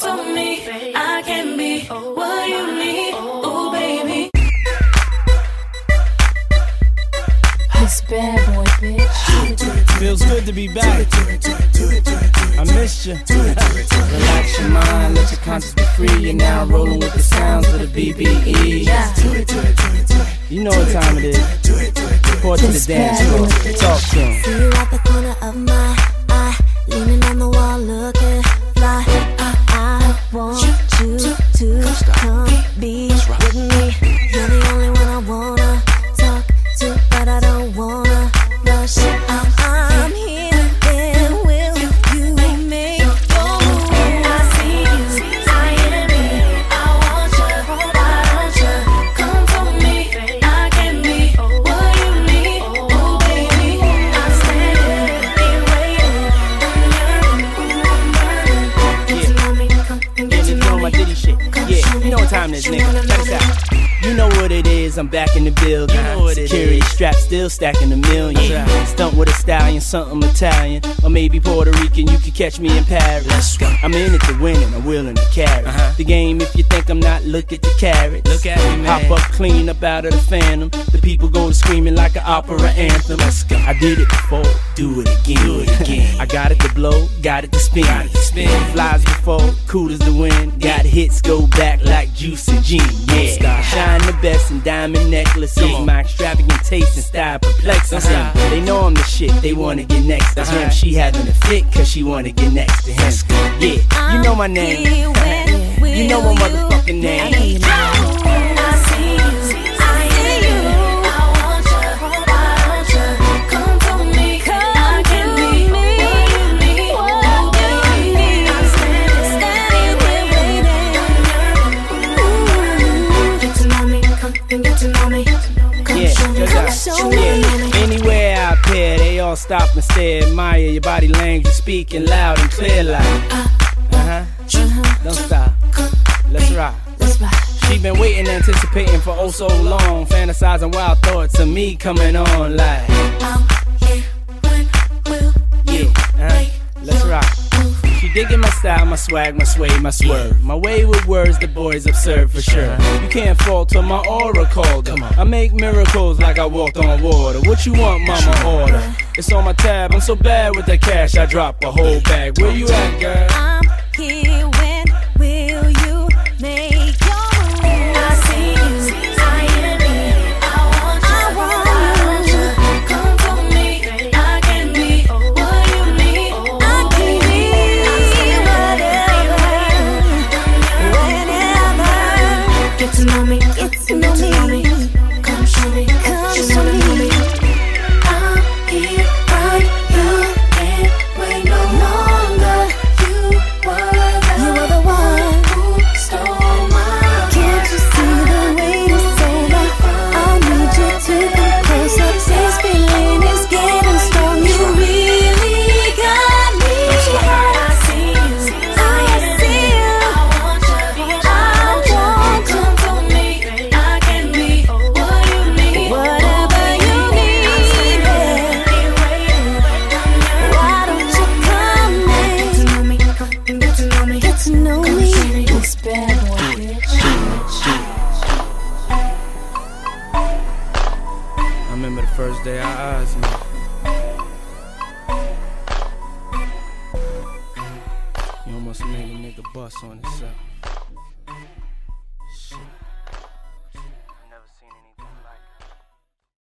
to me. I can be what you need. Ooh, baby. It's bad boy, bitch. Feels good to be back. I missed you. Relax your mind, let your conscience be free. You're now rolling with the sounds of the BBE. You know what time it is. Report to the dance floor. Talk to him. See you at the corner of my eye, leaning on the wall, looking fly. I want you to come be with me. You're the only one I wanna talk to, but I don't wanna rush. I'm here, then will you make your move? I see you, I hear me. I want you, why don't you come to me? I can be what you need. Oh, baby, I'm standing here waiting. I'm yearning, get to know me, come and get to know my me. Diddy shit. Yeah, you know what time it is, nigga. Check this out. You know what it is, I'm back in the building. You know what it Security is. Strap still stacking a million. Stunt with a stallion, something Italian. Or maybe Puerto Rican, you could catch me in Paris. Let's go. I'm in it to win and I'm willing to carry the game. If you think I'm not, look at the carrots. Look at me, man. Hop up clean up out of the phantom. The people go to screaming like an opera anthem. Let's go. I did it before, do it again. Do it again. I got it to blow, got it to spin. Flies before, cool as the wind. Got hits, go back like Juice and Gene. Yeah, shine the best in diamond necklaces. My extravagant taste and style perplexing. They know I'm the shit, they wanna get next to him. She having a fit cause she wanna get next to him. Yeah, you know my name. You know my motherfucking name. Anywhere I appear, they all stop and stare, admire your body language, speaking loud and clear like don't stop, let's rock. She been waiting, anticipating for oh so long, fantasizing wild thoughts of me coming on like let's rock. She digging my style, my swag, my sway, my swerve. My way with words, the boys observe for sure. You can't falter my aura called her. I make miracles like I walked on water. What you want, mama, order? It's on my tab, I'm so bad with that cash, I drop a whole bag. Where you at, girl? I'm here, when will you make your move? I see you, I hear me. I want you, come to me. I can be what you need. I can be whatever, whenever. Get to know me, get to know me. Come show me, just wanna know me. I'm here right now, can't wait no longer. You were the one who stole my. Can't you see the way it's over? I need you to come closer. This feeling is getting strong. You really got me. I see you, I see you. I want you, come to me. I can be what you need. Whatever you need, why don't you come in? Get to know me, Get to know me. It's bad boy, bitch. I remember the first day our eyes met. You almost made a nigga bust on himself.